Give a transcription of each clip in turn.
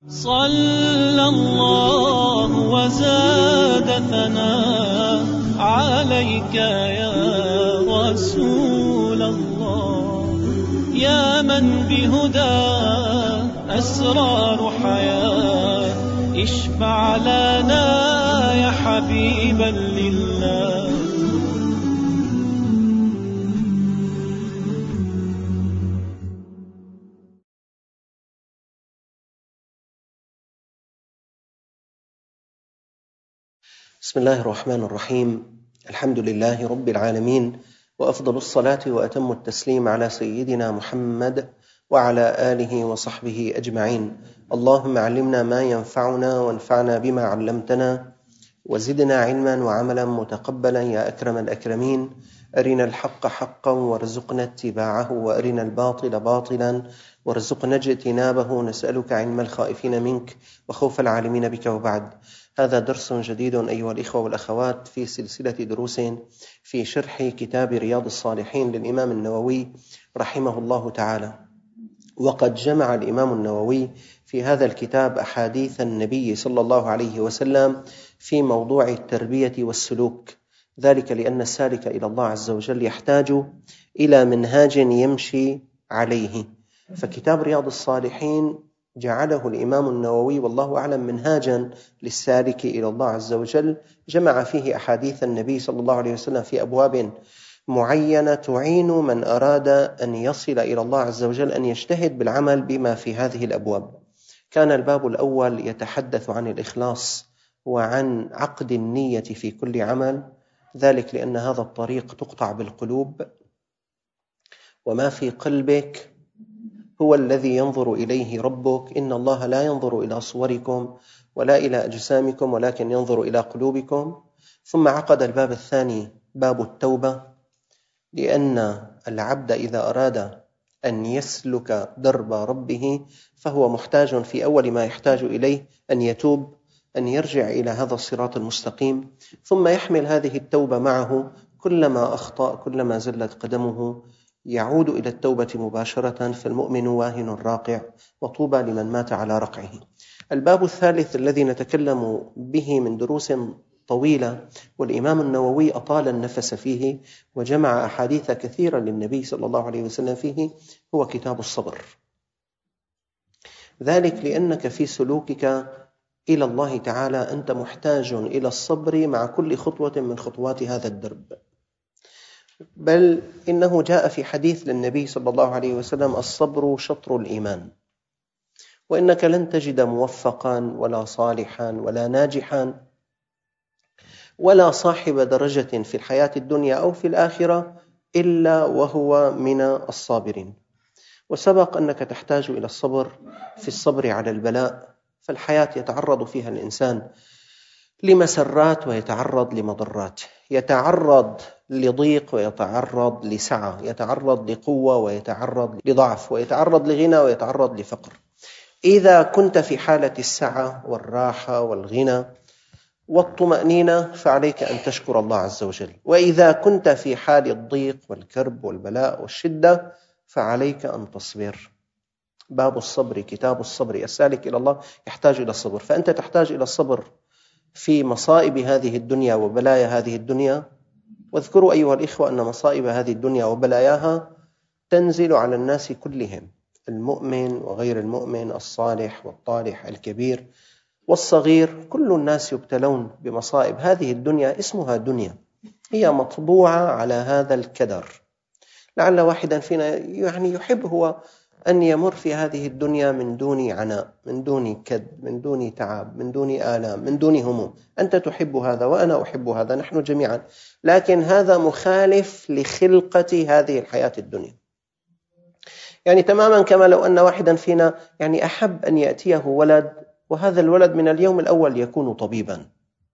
صلى الله وزاد ثناء عليك يا رسول الله، يا من بهدى أسرار حياة، اشفع لنا يا حبيبا لله. بسم الله الرحمن الرحيم. الحمد لله رب العالمين، وأفضل الصلاة وأتم التسليم على سيدنا محمد وعلى آله وصحبه أجمعين. اللهم علمنا ما ينفعنا وانفعنا بما علمتنا، وزدنا علما وعملا متقبلا يا أكرم الأكرمين. أرنا الحق حقا وارزقنا اتباعه، وأرنا الباطل باطلا وارزقنا اجتنابه. نسألك علم الخائفين منك وخوف العالمين بك. وبعد، هذا درس جديد أيها الإخوة والأخوات في سلسلة دروس في شرح كتاب رياض الصالحين للإمام النووي رحمه الله تعالى. وقد جمع الإمام النووي في هذا الكتاب أحاديث النبي صلى الله عليه وسلم في موضوع التربية والسلوك، ذلك لأن السالك إلى الله عز وجل يحتاج إلى منهاج يمشي عليه. فكتاب رياض الصالحين جعله الإمام النووي والله أعلم منهاجا للسالك إلى الله عز وجل، جمع فيه أحاديث النبي صلى الله عليه وسلم في أبواب معينة تعين من أراد أن يصل إلى الله عز وجل أن يجتهد بالعمل بما في هذه الأبواب. كان الباب الأول يتحدث عن الإخلاص وعن عقد النية في كل عمل، ذلك لأن هذا الطريق تقطع بالقلوب، وما في قلبك هو الذي ينظر إليه ربك. إن الله لا ينظر إلى صوركم ولا إلى أجسامكم ولكن ينظر إلى قلوبكم. ثم عقد الباب الثاني باب التوبة، لأن العبد إذا أراد أن يسلك درب ربه فهو محتاج في أول ما يحتاج إليه أن يتوب، أن يرجع إلى هذا الصراط المستقيم، ثم يحمل هذه التوبة معه. كلما أخطأ، كلما زلت قدمه، يعود إلى التوبة مباشرة. فالمؤمن واهن راقع، وطوبى لمن مات على رقعه. الباب الثالث الذي نتكلم به من دروس طويلة، والإمام النووي أطال النفس فيه وجمع أحاديث كثيرة للنبي صلى الله عليه وسلم فيه، هو كتاب الصبر. ذلك لأنك في سلوكك إلى الله تعالى أنت محتاج إلى الصبر مع كل خطوة من خطوات هذا الدرب. بل إنه جاء في حديث للنبي صلى الله عليه وسلم: الصبر شطر الإيمان. وإنك لن تجد موفقا ولا صالحا ولا ناجحا ولا صاحب درجة في الحياة الدنيا أو في الآخرة إلا وهو من الصابرين. وسبق أنك تحتاج إلى الصبر في الصبر على البلاء، فالحياة يتعرض فيها الإنسان لمسرات ويتعرض لمضرات، يتعرض لضيق ويتعرض لسعة، يتعرض لقوة ويتعرض لضعف، ويتعرض لغنى ويتعرض لفقر. إذا كنت في حالة السعة والراحة والغنى والطمأنينة فعليك أن تشكر الله عز وجل، وإذا كنت في حال الضيق والكرب والبلاء والشدة فعليك أن تصبر. باب الصبر، كتاب الصبر. السالك إلى الله يحتاج إلى الصبر، فأنت تحتاج إلى الصبر في مصائب هذه الدنيا وبلايا هذه الدنيا. واذكروا أيها الإخوة أن مصائب هذه الدنيا وبلاياها تنزل على الناس كلهم، المؤمن وغير المؤمن، الصالح والطالح، الكبير والصغير، كل الناس يبتلون بمصائب هذه الدنيا. اسمها دنيا، هي مطبوعة على هذا الكدر. لعل واحدا فينا يحب هو أن يمر في هذه الدنيا من دون عناء، من دون كد، من دون تعب، من دون آلام، من دون هموم. أنت تحب هذا وأنا أحب هذا، نحن جميعا، لكن هذا مخالف لخلقة هذه الحياة الدنيا. تماما كما لو أن واحدا فينا أحب أن يأتيه ولد، وهذا الولد من اليوم الأول يكون طبيبا.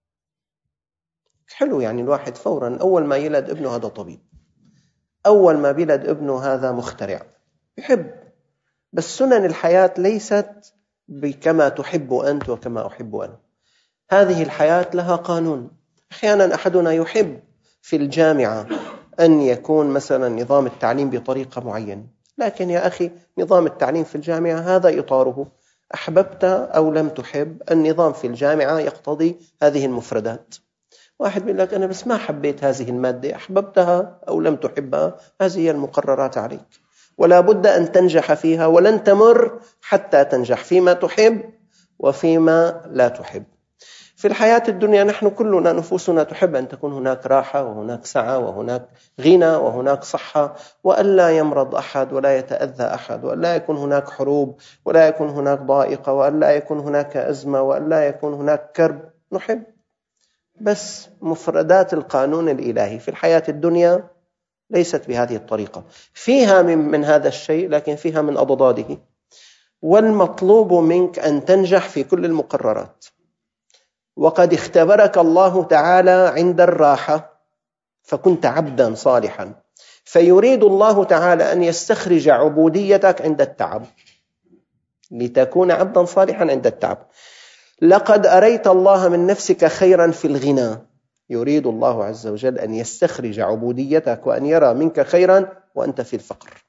حلو، الواحد فورا أول ما يلد ابنه هذا طبيب، أول ما بيلد ابنه هذا مخترع، يحب. بس سنن الحياة ليست كما تحب أنت وكما أحب أنا. هذه الحياة لها قانون. أحيانا أحدنا يحب في الجامعة أن يكون مثلا نظام التعليم بطريقة معينة، لكن يا أخي نظام التعليم في الجامعة هذا إطاره، أحببت أو لم تحب، النظام في الجامعة يقتضي هذه المفردات. واحد بيقول لك أنا بس ما حبيت هذه المادة، أحببتها أو لم تحبها، هذه هي المقررات عليك، ولا بد أن تنجح فيها، ولن تمر حتى تنجح فيما تحب وفيما لا تحب. في الحياة الدنيا نحن كلنا نفوسنا تحب أن تكون هناك راحة وهناك سعة وهناك غنى وهناك صحة، وألا يمرض أحد ولا يتأذى أحد، وألا يكون هناك حروب ولا يكون هناك ضائقة، وألا يكون هناك أزمة، وألا يكون هناك كرب. نحب، بس مفردات القانون الإلهي في الحياة الدنيا ليست بهذه الطريقة، فيها من هذا الشيء لكن فيها من أضداده. والمطلوب منك أن تنجح في كل المقررات. وقد اختبرك الله تعالى عند الراحة فكنت عبدا صالحا، فيريد الله تعالى أن يستخرج عبوديتك عند التعب، لتكون عبدا صالحا عند التعب. لقد أريت الله من نفسك خيرا في الغنى، يريد الله عز وجل أن يستخرج عبوديتك وأن يرى منك خيرا وأنت في الفقر.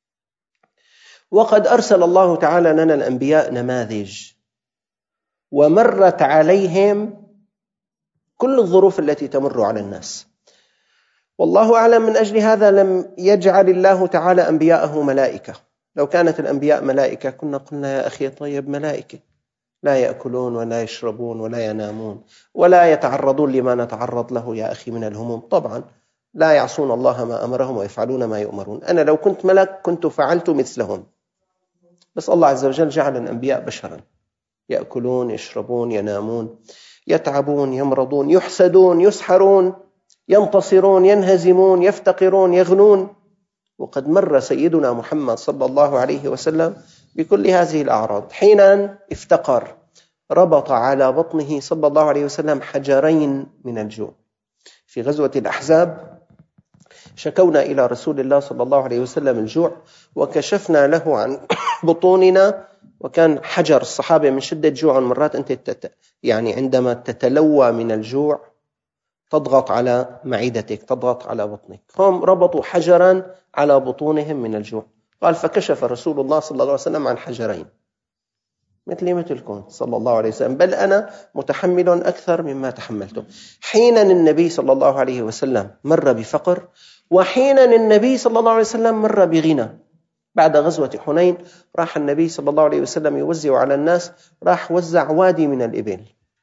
وقد أرسل الله تعالى لنا الأنبياء نماذج، ومرت عليهم كل الظروف التي تمر على الناس. والله أعلم، من أجل هذا لم يجعل الله تعالى أنبياءه ملائكة. لو كانت الأنبياء ملائكة كنا قلنا يا أخي طيب، ملائكة لا يأكلون ولا يشربون ولا ينامون ولا يتعرضون لما نتعرض له يا أخي من الهموم. طبعا لا يعصون الله ما أمرهم ويفعلون ما يؤمرون. أنا لو كنت ملك كنت فعلت مثلهم، بس الله عز وجل جعل الأنبياء بشرا، يأكلون يشربون ينامون يتعبون يمرضون يحسدون يسحرون ينتصرون ينهزمون يفتقرون يغنون. وقد مر سيدنا محمد صلى الله عليه وسلم بكل هذه الأعراض. حين افتقر ربط على بطنه صلى الله عليه وسلم حجرين من الجوع. في غزوة الأحزاب شكونا إلى رسول الله صلى الله عليه وسلم الجوع، وكشفنا له عن بطوننا، وكان حجر الصحابة من شدة جوع مرات أنت يعني عندما تتلوى من الجوع تضغط على معدتك، تضغط على بطنك. هم ربطوا حجرا على بطونهم من الجوع. قال فكشف رسول الله صلى الله عليه وسلم عن حجرين، مثلي مثلكم صلى الله عليه وسلم، بل أنا متحمل أكثر مما تحملتم. حينا النبي صلى الله عليه وسلم مر بفقر، وحينا النبي صلى الله عليه وسلم مر بغنى. بعد غزوة حنين راح النبي صلى الله عليه وسلم يوزع على الناس، راح وزع وادي من الإبل.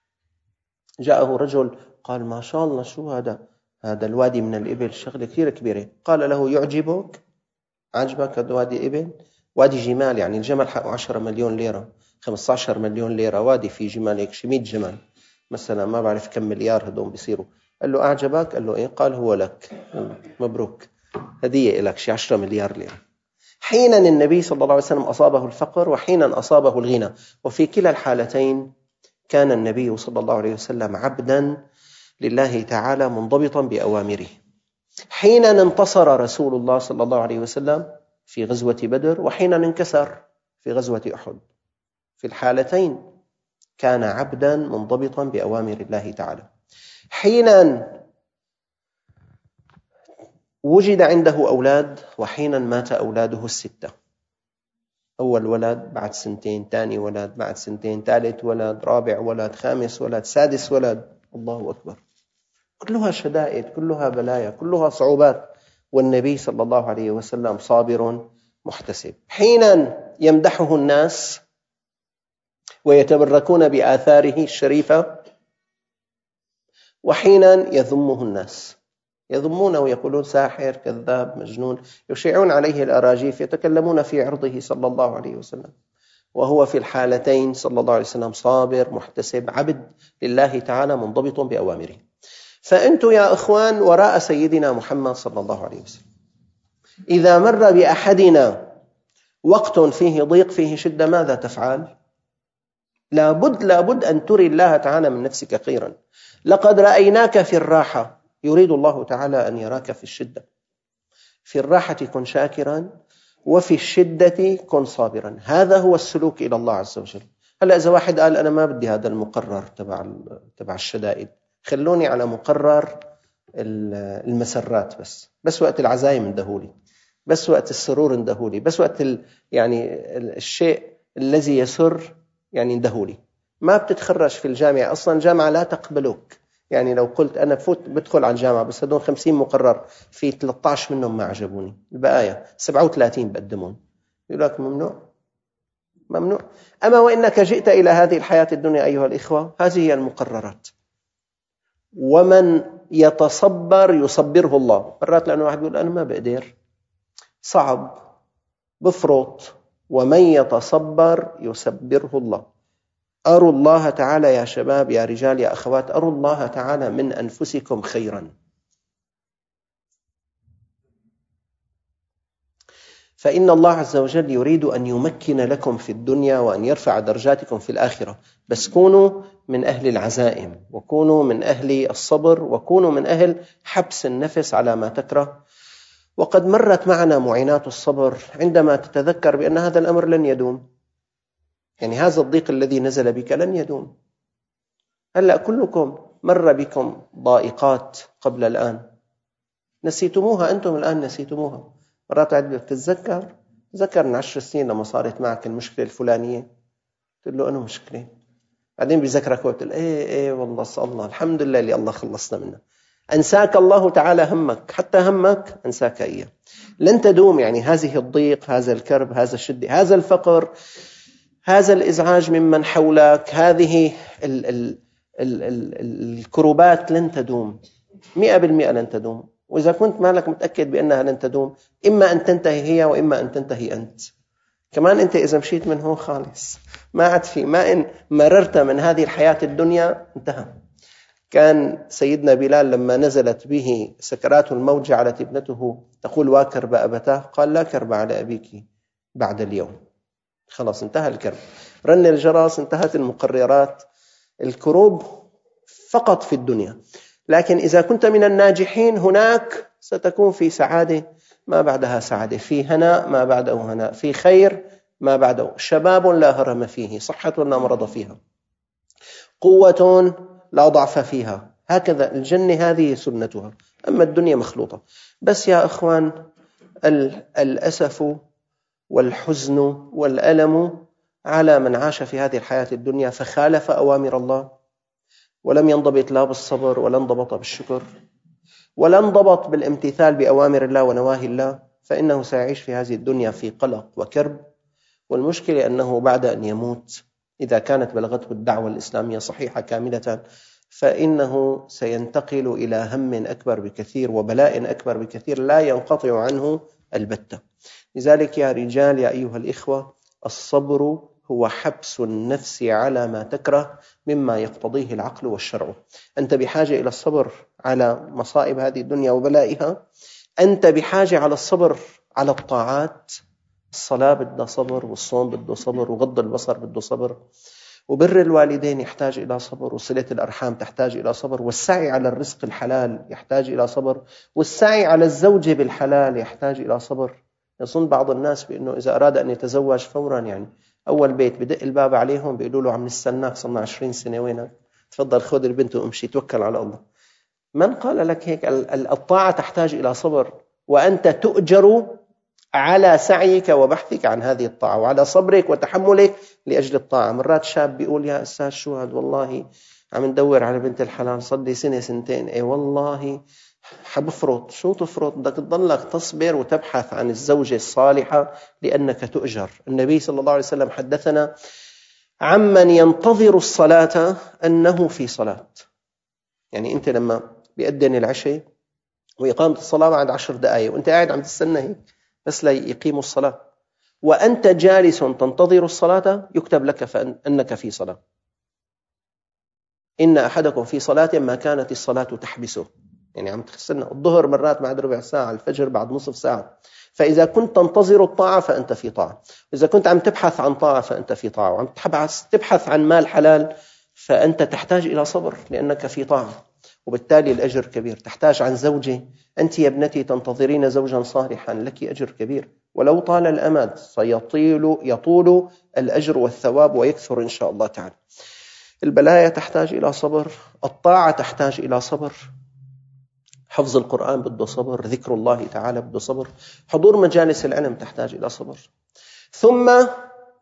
جاءه رجل قال ما شاء الله، شو هذا الوادي من الإبل، شغلة كثير كبيرة. قال له يعجبك؟ عجبك هذا وادي إبل؟ وادي جمال، يعني الجمل حقه 10 مليون ليرة، 15 مليون ليرة. وادي في جمال هيك 100 جمل مثلا، ما بعرف كم مليار هدول بيصيروا. قال له أعجبك؟ قال له إيه؟ قال هو لك، مبروك، هدية لك، شي 10 مليار ليرة. حينا النبي صلى الله عليه وسلم أصابه الفقر، وحينا أصابه الغنى، وفي كلا الحالتين كان النبي صلى الله عليه وسلم عبدا لله تعالى منضبطا بأوامره. حين انتصر رسول الله صلى الله عليه وسلم في غزوة بدر، وحين انكسر في غزوة أحد، في الحالتين كان عبدا منضبطا بأوامر الله تعالى. حين وجد عنده أولاد، وحين مات أولاده الستة. أول ولد بعد سنتين، ثاني ولد بعد سنتين، ثالث ولد، رابع ولد، خامس ولد، سادس ولد. الله أكبر، كلها شدائد، كلها بلايا، كلها صعوبات، والنبي صلى الله عليه وسلم صابر محتسب. حين يمدحه الناس ويتبركون بآثاره الشريفة، وحين يذمه الناس، يذمونه ويقولون ساحر كذاب مجنون، يشيعون عليه الأراجيف، يتكلمون في عرضه صلى الله عليه وسلم. وهو في الحالتين صلى الله عليه وسلم صابر محتسب، عبد لله تعالى منضبط بأوامره. فأنتم يا أخوان وراء سيدنا محمد صلى الله عليه وسلم، إذا مر بأحدنا وقت فيه ضيق فيه شدة ماذا تفعل؟ لابد أن تري الله تعالى من نفسك خيرا. لقد رأيناك في الراحة، يريد الله تعالى أن يراك في الشدة. في الراحة كن شاكرا، وفي الشدة كن صابرا. هذا هو السلوك إلى الله عز وجل. هلأ إذا واحد قال أنا ما بدي هذا المقرر تبع الشدائد، خلوني على مقرر المسرات، بس وقت العزايم اندهولي، بس وقت السرور اندهولي، بس وقت يعني الشيء الذي يسر يعني اندهولي. ما بتتخرج في الجامعة أصلا، الجامعة لا تقبلك. يعني لو قلت أنا بدخل على الجامعة بس هدول 50 مقرر، في 13 منهم ما عجبوني، البقايا 37 بقدمون، يقول لك ممنوع. ممنوع. أما وإنك جئت إلى هذه الحياة الدنيا أيها الإخوة، هذه هي المقررات. ومن يتصبر يصبره الله. مرات لأنه واحد يقول أنا ما بقدر، صعب، بفرط. ومن يتصبر يصبره الله. أروا الله تعالى يا شباب، يا رجال، يا أخوات، أروا الله تعالى من أنفسكم خيرا. فإن الله عز وجل يريد أن يمكن لكم في الدنيا وأن يرفع درجاتكم في الآخرة، بس كونوا من أهل العزائم، وكونوا من أهل الصبر، وكونوا من أهل حبس النفس على ما تكره. وقد مرت معنا معينات الصبر عندما تتذكر بأن هذا الأمر لن يدوم. يعني هذا الضيق الذي نزل بك لن يدوم. هلأ كلكم مر بكم ضائقات قبل الآن، نسيتموها، أنتم الآن نسيتموها. مرات عدة تذكر من 10 سنين لما صارت معك المشكلة الفلانية، تقول له أنا مشكلة، بعدين بيذكرك وقتل إيه والله الله الحمد لله اللي الله خلصنا منه. أنساك الله تعالى همك، حتى همك أنساك إياه. لن تدوم. يعني هذه الضيق، هذا الكرب، هذا الشدة، هذا الفقر، هذا الإزعاج ممن حولك، هذه الكروبات لن تدوم 100%، لن تدوم. وإذا كنت مالك متأكد بأنها لن تدوم، إما أن تنتهي هي وإما أن تنتهي أنت. كمان أنت إذا مشيت من هون خالص ما عاد في، ما إن مررت من هذه الحياة الدنيا انتهى. كان سيدنا بلال لما نزلت به سكرات الموت جعلت ابنته تقول واكرب أبتاه، قال لا كرب على أبيك بعد اليوم، خلاص انتهى الكرب، رن الجرس، انتهت المقررات. الكروب فقط في الدنيا، لكن إذا كنت من الناجحين هناك ستكون في سعادة ما بعدها سعادة، في هناء ما بعده هناء، في خير ما بعده، شباب لا هرم فيه، صحة لا مرض فيها، قوة لا ضعف فيها. هكذا الجنة هذه سنتها. أما الدنيا مخلوطة. بس يا أخوان، الأسف والحزن والألم على من عاش في هذه الحياة الدنيا فخالف أوامر الله، ولم ينضبط لا بالصبر، ولا انضبط بالشكر، ولا انضبط بالامتثال بأوامر الله ونواهي الله، فإنه سيعيش في هذه الدنيا في قلق وكرب. والمشكلة أنه بعد أن يموت، إذا كانت بلغته الدعوة الإسلامية صحيحة كاملة، فإنه سينتقل إلى هم أكبر بكثير وبلاء أكبر بكثير لا ينقطع عنه البتة. لذلك يا رجال، يا أيها الإخوة، الصبر هو حبس النفس على ما تكره مما يقتضيه العقل والشرع. أنت بحاجة إلى الصبر على مصائب هذه الدنيا وبلائها. أنت بحاجة على الصبر على الطاعات. الصلاة بدها صبر، والصوم بده صبر، وغض البصر بده صبر، وبر الوالدين يحتاج إلى صبر، وصلة الأرحام تحتاج إلى صبر، والسعي على الرزق الحلال يحتاج إلى صبر، والسعي على الزوجة بالحلال يحتاج إلى صبر. يظن بعض الناس بأنه إذا أراد أن يتزوج فورا، يعني أول بيت بدق الباب عليهم بيقولوا له عم نستناك صرنا 20 سنة، وينك؟ تفضل خذ البنت وامشي، توكل على الله. من قال لك هيك؟ الطاعة تحتاج إلى صبر، وأنت تؤجر على سعيك وبحثك عن هذه الطاعة، وعلى صبرك وتحملك لأجل الطاعة. مرات شاب بيقول يا أستاذ شو هذا، والله عم ندور على بنت الحلال صار لي سنة سنتين، أي والله حبفرط. شو تفرط؟ بدك تضلك تصبر وتبحث عن الزوجة الصالحة لأنك تؤجر. النبي صلى الله عليه وسلم حدثنا عمن ينتظر الصلاة أنه في صلاة. يعني أنت لما بيأذن العشاء وإقامة الصلاة بعد 10 دقائق، وأنت قاعد عم تستنى هيك بس لا يقيموا الصلاة، وأنت جالس تنتظر الصلاة، يكتب لك فأنك في صلاة. إن أحدكم في صلاة ما كانت الصلاة تحبسه. يعني عم تستنى الظهر مرات بعد ربع ساعة، الفجر بعد نصف ساعة. فإذا كنت تنتظر الطاعة فأنت في طاعة، إذا كنت عم تبحث عن طاعة فأنت في طاعة، وعم تبحث عن مال حلال فأنت تحتاج إلى صبر لأنك في طاعة، وبالتالي الأجر كبير. تحتاج عن زوجة، أنت يا ابنتي تنتظرين زوجا صالحا، لك أجر كبير، ولو طال الأمد يطول الأجر والثواب ويكثر إن شاء الله تعالى. البلايا تحتاج إلى صبر، الطاعة تحتاج إلى صبر، حفظ القرآن بده صبر، ذكر الله تعالى بده صبر، حضور مجالس العلم تحتاج إلى صبر. ثم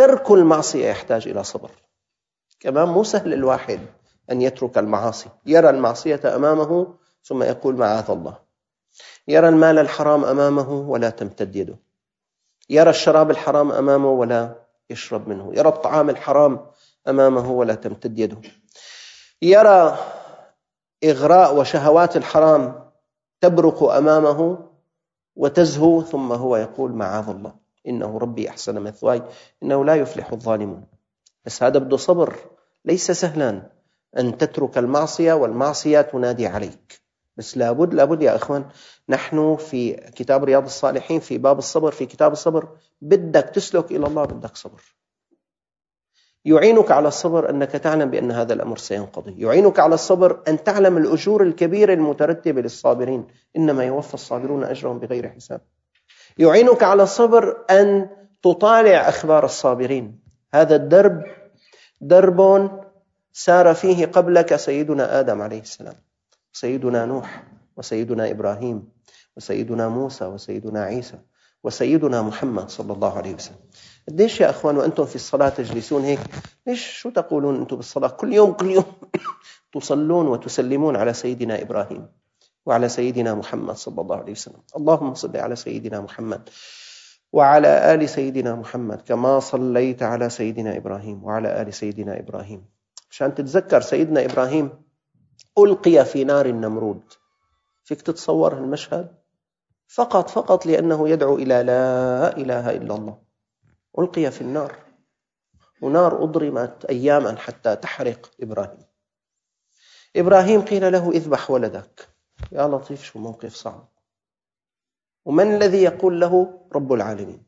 ترك المعصية يحتاج إلى صبر. كمان مو سهل الواحد أن يترك المعاصي، يرى المعصية أمامه ثم يقول معاذ الله، يرى المال الحرام أمامه ولا تمتد يده، يرى الشراب الحرام أمامه ولا يشرب منه، يرى الطعام الحرام أمامه ولا تمتد يده، يرى إغراء وشهوات الحرام تبرق أمامه وتزهو، ثم هو يقول معاذ الله إنه ربي أحسن مثواي إنه لا يفلح الظالمون. بس هذا بده صبر، ليس سهلا أن تترك المعصية والمعصية تنادي عليك. بس لابد يا أخوان، نحن في كتاب رياض الصالحين في باب الصبر، في كتاب الصبر، بدك تسلك إلى الله بدك صبر. يعينك على الصبر أنك تعلم بأن هذا الأمر سينقضي، يعينك على الصبر أن تعلم الأجور الكبيرة المترتبة للصابرين، إنما يوفى الصابرون أجرهم بغير حساب. يعينك على الصبر أن تطالع أخبار الصابرين. هذا الدرب درب سار فيه قبلك سيدنا آدم عليه السلام، سيدنا نوح، وسيدنا إبراهيم، وسيدنا موسى، وسيدنا عيسى، وسيدنا محمد صلى الله عليه وسلم. قديش يا أخوان وأنتم في الصلاة تجلسون هيك؟ ليش شو تقولون أنتم بالصلاة؟ كل يوم تصلون وتسلمون على سيدنا إبراهيم وعلى سيدنا محمد صلى الله عليه وسلم. اللهم صل على سيدنا محمد وعلى آل سيدنا محمد كما صليت على سيدنا إبراهيم وعلى آل سيدنا إبراهيم. عشان تتذكر سيدنا إبراهيم ألقي في نار النمرود. فيك تتصور المشهد؟ فقط لأنه يدعو إلى لا إله إلا الله ألقي في النار، ونار أضرمت أياما حتى تحرق إبراهيم قيل له اذبح ولدك. يا لطيف، شو موقف صعب. ومن الذي يقول له؟ رب العالمين.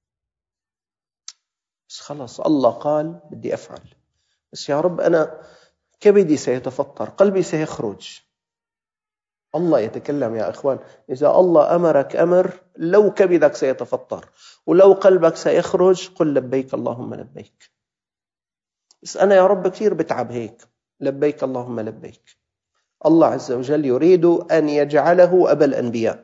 بس خلص الله قال بدي أفعل، بس يا رب أنا كبدي سيتفطر، قلبي سيخرج. الله يتكلم يا أخوان. إذا الله أمرك أمر، لو كبدك سيتفطر ولو قلبك سيخرج، قل لبيك اللهم لبيك. بس أنا يا رب كثير بتعب هيك، لبيك اللهم لبيك. الله عز وجل يريد أن يجعله أبا الأنبياء،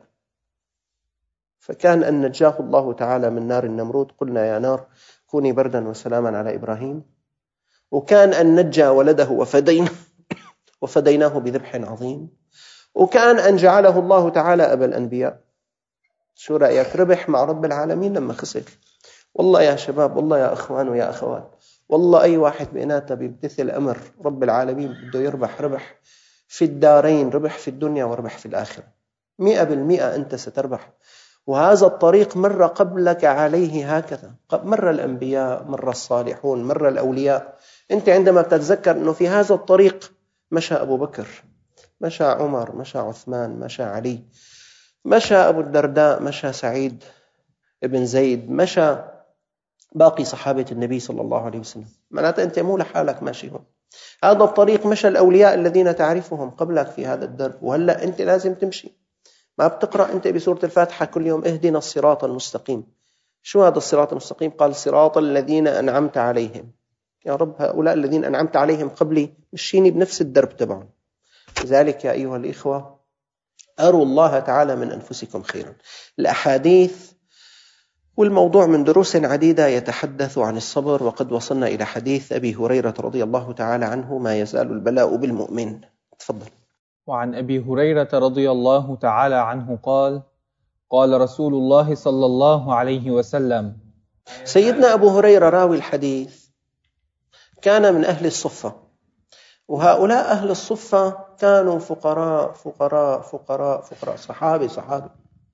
فكان أن نجاه الله تعالى من نار النمرود، قلنا يا نار كوني بردا وسلاما على إبراهيم. وكان أن نجى ولده وفديناه بذبح عظيم. وكان أن جعله الله تعالى أبا الأنبياء. شو رأيك؟ ربح مع رب العالمين لما خسر. والله يا شباب، والله يا أخوان ويا أخوات، والله أي واحد بيناتنا بيمتثل أمر رب العالمين بده يربح ربح في الدارين، ربح في الدنيا وربح في الآخرة. 100% أنت ستربح. وهذا الطريق مر قبلك عليه هكذا، مر الأنبياء، مر الصالحون، مر الأولياء. أنت عندما تتذكر أنه في هذا الطريق مشى أبو بكر، مشى عمر، مشى عثمان، مشى علي، مشى أبو الدرداء، مشى سعيد ابن زيد، مشى باقي صحابة النبي صلى الله عليه وسلم. معناته أنت مو لحالك ماشي هون. هذا الطريق مشى الأولياء الذين تعرفهم قبلك في هذا الدرب، وهلأ أنت لازم تمشي. ما بتقرأ أنت بسورة الفاتحة كل يوم اهدنا الصراط المستقيم؟ شو هذا الصراط المستقيم؟ قال صراط الذين أنعمت عليهم. يا رب هؤلاء الذين أنعمت عليهم قبلي مشيني بنفس الدرب تبعهم. لذلك يا أيها الإخوة، أروا الله تعالى من أنفسكم خيرا. الأحاديث والموضوع من دروس عديدة يتحدث عن الصبر، وقد وصلنا إلى حديث أبي هريرة رضي الله تعالى عنه: ما يزال البلاء بالمؤمن. تفضل. وعن أبي هريرة رضي الله تعالى عنه قال: قال رسول الله صلى الله عليه وسلم. سيدنا أبو هريرة راوي الحديث كان من أهل الصفة، وهؤلاء أهل الصفة كانوا فقراء فقراء فقراء فقراء، صحابي.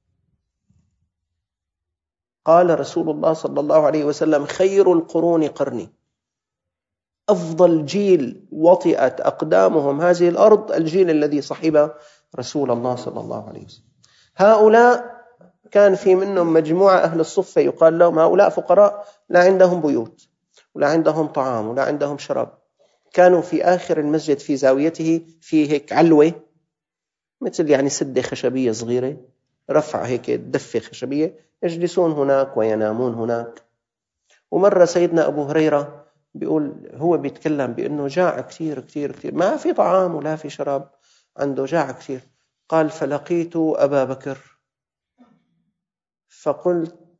قال رسول الله صلى الله عليه وسلم: خير القرون قرني. أفضل جيل وطئت أقدامهم هذه الأرض الجيل الذي صحب رسول الله صلى الله عليه وسلم. هؤلاء كان في منهم مجموعة أهل الصفة يقال لهم هؤلاء فقراء، لا عندهم بيوت ولا عندهم طعام ولا عندهم شراب. كانوا في آخر المسجد في زاويته في هيك علوة، مثل يعني سدة خشبية صغيرة، رفع هيك دفة خشبية، يجلسون هناك وينامون هناك. ومرة سيدنا أبو هريرة بيقول، هو بيتكلم بأنه جاع كثير كثير كثير، ما في طعام ولا في شراب، عنده جاع كثير. قال: فلقيت أبا بكر فقلت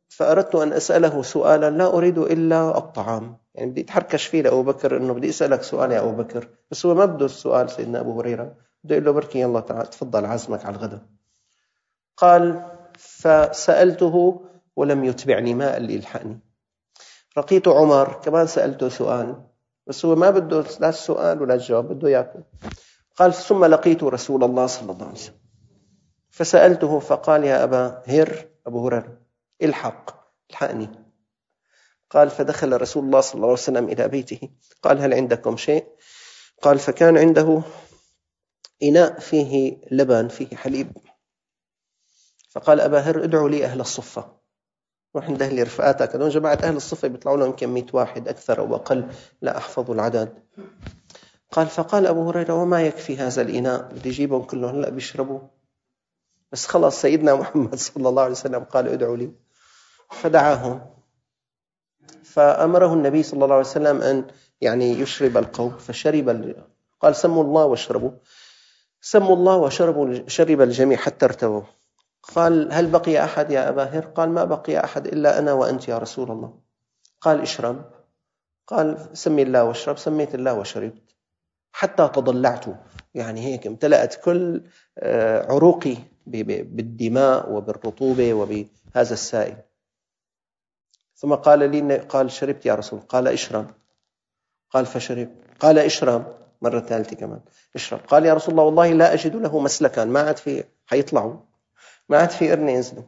فأردت أن أسأله سؤالا لا أريد إلا الطعام، يعني بدي أتحركش فيه لأبو بكر إنه بدي أسألك سؤال يا أبو بكر، بس هو ما بده السؤال سيدنا أبو هريرة، بده يقول له بركي يلا تعال تفضل عزمك على الغداء. قال فسألته ولم يتبعني، ما قال لي الحقني. لقيت عمر كمان سألته سؤال، بس هو ما بده لا السؤال ولا الجواب، بده يأكل. قال ثم لقيت رسول الله صلى الله عليه وسلم فسألته فقال يا أبا هر، أبو هريرة الحقني. قال فدخل رسول الله صلى الله عليه وسلم إلى بيته، قال هل عندكم شيء؟ قال فكان عنده إناء فيه لبن فيه حليب، فقال أبا هر ادعوا لي أهل الصفة، روح عند أهل رفقاتك، هذول جماعة أهل الصفة بيطلعوا لهم يمكن 100 واحد أكثر أو أقل، لا أحفظ العدد. قال فقال أبو هريرة وما يكفي هذا الإناء، بدي يجيبهم كلهم هلأ بيشربوا، بس خلص سيدنا محمد صلى الله عليه وسلم قال ادعوا لي، فدعاهم. فأمره النبي صلى الله عليه وسلم أن يعني يشرب القوم، فشرب قال سموا الله واشربوا، سموا الله وشربوا، شرب الجميع حتى ارتووا. قال هل بقي أحد يا أبا هر؟ قال ما بقي أحد إلا أنا وأنت يا رسول الله. قال اشرب، قال سمي الله واشرب، سميت الله وشربت حتى تضلعت، يعني هيك امتلأت كل عروقي بالدماء وبالرطوبة وبهذا السائل. ثم قال لي قال شربت يا رسول، قال اشرب، قال فشرب، قال اشرب مرة ثالثة كمان اشرب، قال يا رسول الله والله لا أجد له مسلكا، ما عاد في حيطلعوا، ما عاد في قرن ينزلوا.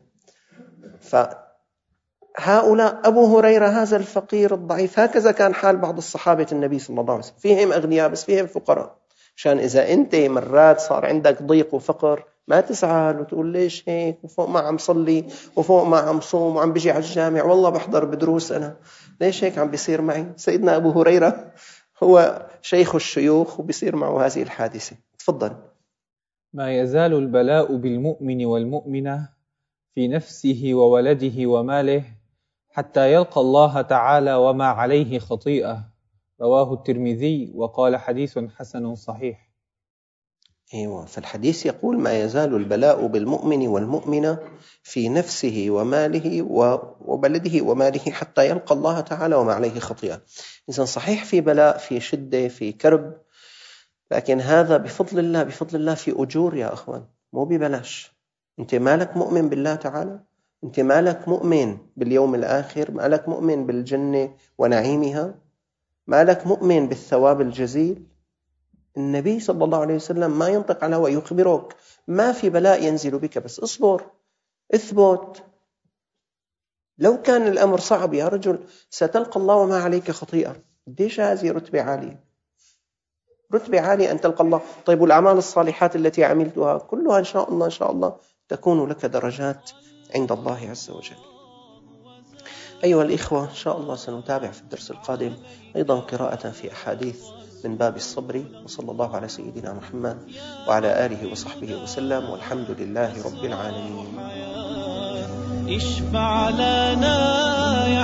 فهؤلاء أبو هريرة هذا الفقير الضعيف، هكذا كان حال بعض الصحابة النبي صلى الله عليه وسلم، فيهم أغنياء بس فيهم فقراء، عشان إذا أنت مرات صار عندك ضيق وفقر ما تزعل وتقول ليش هيك، وفوق ما عم صلي وفوق ما عم صوم وعم بيجي على الجامع والله بحضر بدروس أنا، ليش هيك عم بيصير معي؟ سيدنا أبو هريرة هو شيخ الشيوخ وبيصير معه هذه الحادثة. تفضل. ما يزال البلاء بالمؤمن والمؤمنة في نفسه وولده وماله حتى يلقى الله تعالى وما عليه خطيئة، رواه الترمذي وقال حديث حسن صحيح. أيوة، فالحديث يقول ما يزال البلاء بالمؤمن والمؤمنة في نفسه وماله وبلده وماله حتى يلقى الله تعالى وما عليه خطيئة. إذن صحيح في بلاء، في شدة، في كرب، لكن هذا بفضل الله، بفضل الله في أجور يا أخوان، مو ببلاش. أنت مالك مؤمن بالله تعالى، أنت مالك مؤمن باليوم الآخر، مالك مؤمن بالجنة ونعيمها، مالك مؤمن بالثواب الجزيل. النبي صلى الله عليه وسلم ما ينطق على الهوى، يخبرك ما في بلاء ينزل بك، بس اصبر اثبت. لو كان الأمر صعب يا رجل ستلقى الله وما عليك خطيئة، قديش هذه رتبة عالية، رتبة عالية أن تلقى الله. طيب والأعمال الصالحات التي عملتها كلها إن شاء الله إن شاء الله تكون لك درجات عند الله عز وجل. أيها الإخوة، إن شاء الله سنتابع في الدرس القادم أيضا قراءة في أحاديث من باب الصبر، وصلى الله على سيدنا محمد وعلى آله وصحبه وسلم، والحمد لله رب العالمين. اشفع لنا يا